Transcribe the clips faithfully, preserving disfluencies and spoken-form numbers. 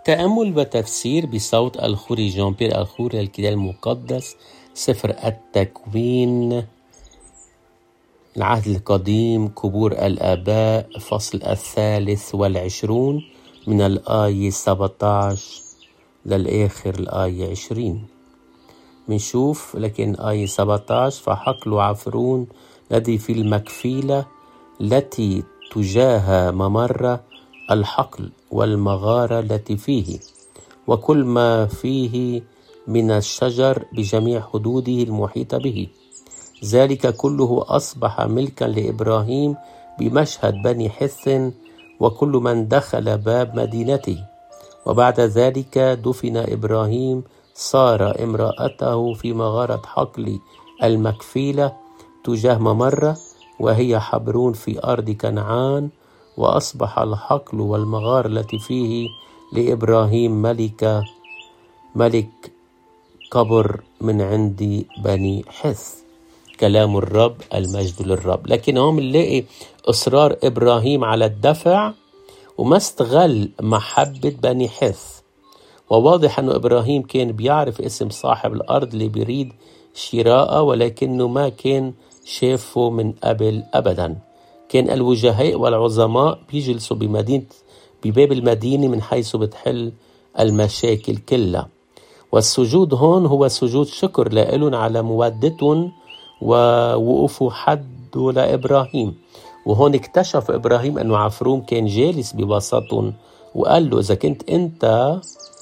تأمل وتفسير بصوت الخوري جان بيير الخوري للكتاب المقدس، سفر التكوين، العهد القديم، قبور الآباء، فصل الثالث والعشرون من الآية سبعة عشر للآخر الآية عشرين. منشوف لكن آية سبعة عشر: فحقل عفرون الذي في المكفيلة التي تجاه ممر الحقل والمغارة التي فيه وكل ما فيه من الشجر بجميع حدوده المحيطة به، ذلك كله أصبح ملكا لإبراهيم بمشهد بني حث وكل من دخل باب مدينته. وبعد ذلك دفن إبراهيم سارة امرأته في مغارة حقل المكفيلة تجاه ممرة، وهي حبرون في أرض كنعان، وأصبح الحقل والمغار التي فيه لإبراهيم ملك ملك قبر من عند بني حث. كلام الرب، المجد للرب. لكن هم نلاقي إصرار إبراهيم على الدفع وما استغل محبة بني حث، وواضح أنه إبراهيم كان بيعرف اسم صاحب الأرض اللي بيريد شراءه، ولكنه ما كان شافه من قبل أبدا. كان الوجهاء والعظماء بيجلسوا بمدينة بباب المدينة من حيث بتحل المشاكل كلها، والسجود هون هو سجود شكر لهم على مودتهم ووقوفوا حد لإبراهيم. وهون اكتشف إبراهيم أنه عفرون كان جالس بوسطهم، وقال له: إذا كنت أنت،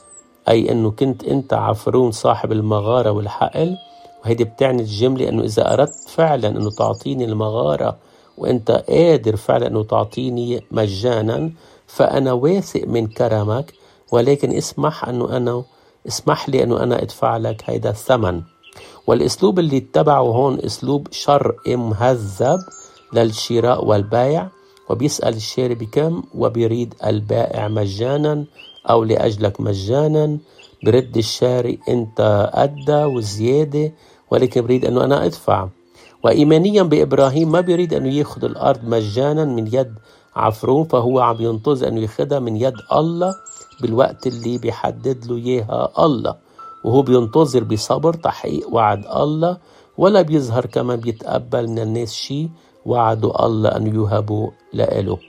أي أنه كنت أنت عفرون صاحب المغارة والحقل، وهيدي بتعني الجملة أنه إذا أردت فعلا أنه تعطيني المغارة وأنت قادر فعلا أنه تعطيني مجانا، فأنا واثق من كرمك، ولكن اسمح أنه أنا اسمح لي أنه أنا أدفع لك هيدا الثمن. والأسلوب اللي اتبعه هون أسلوب شرعي مهذب للشراء والبيع، وبيسأل الشاري بكم، وبيريد البائع مجانا أو لأجلك مجانا. برد الشاري أنت أدى وزيادة، ولكن بريد أنه أنا أدفع. وإيمانيا بإبراهيم ما بيريد أنه يأخذ الأرض مجانا من يد عفرون، فهو عم ينتظر أنه يأخذها من يد الله بالوقت اللي بيحدد له إياها الله، وهو بينتظر بصبر تحقيق وعد الله، ولا بيظهر كما بيتقبل من الناس شيء وعدوا الله أن يهبوا لإله.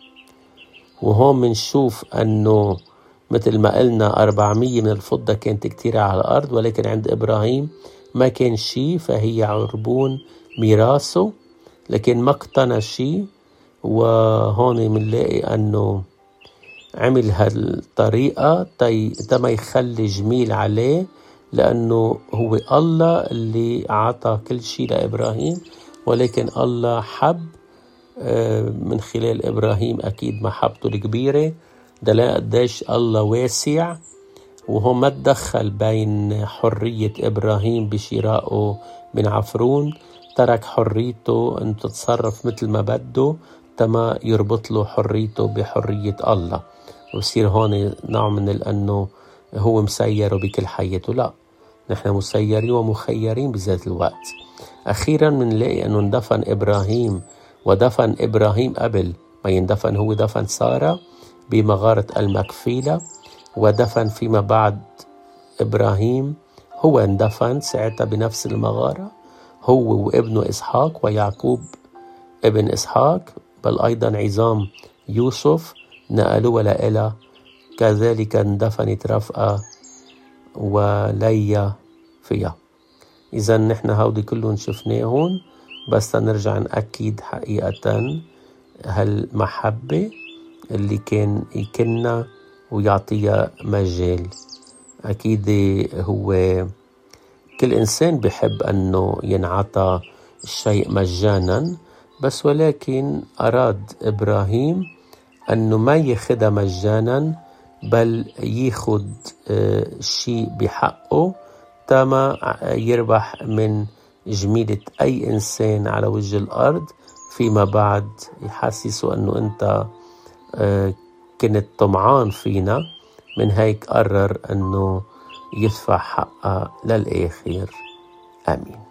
وهون منشوف أنه مثل ما قلنا أربعمية من الفضة كانت كتيرة على الأرض، ولكن عند إبراهيم ما كان شيء، فهي عربون ميراثه، لكن ما اقتنى شيء. وهون منلاقي أنه عمل هالطريقة تما يخلي جميل عليه، لأنه هو الله اللي عطى كل شيء لإبراهيم، ولكن الله حب من خلال إبراهيم أكيد محبته الكبيرة. دلاء قديش الله واسع، وهو ما تدخل بين حرية إبراهيم بشرائه من عفرون، ترك حريته أن تتصرف مثل ما بده تما يربط له حريته بحرية الله، ويصير هون نوع من أنه هو مسيره بكل حياته. لا، نحن مسيرين ومخيرين بذات الوقت. أخيرا منلاقي أنه اندفن إبراهيم، ودفن إبراهيم قبل ما يندفن هو دفن سارة بمغارة المكفيلة، ودفن فيما بعد إبراهيم هو اندفن ساعتها بنفس المغارة، هو وابنه إسحاق ويعقوب ابن إسحاق، بل أيضا عظام يوسف نقلوا لإله. كذلك اندفنت رفقة وليا فيها. إذا نحن هودي كلهم شفناهن، بس نرجع نأكد حقيقة هالمحبة اللي كان يكنا ويعطيها مجال. أكيد هو كل إنسان بيحب أنه ينعطى الشيء مجانا، بس ولكن أراد إبراهيم أنه ما ياخدها مجانا، بل ياخد شيء بحقه تما يربح من جميلة أي إنسان على وجه الأرض، فيما بعد يحسسوا أنه أنت كنت طمعان فينا، من هيك قرر أنه يدفع حقه للآخر. آمين.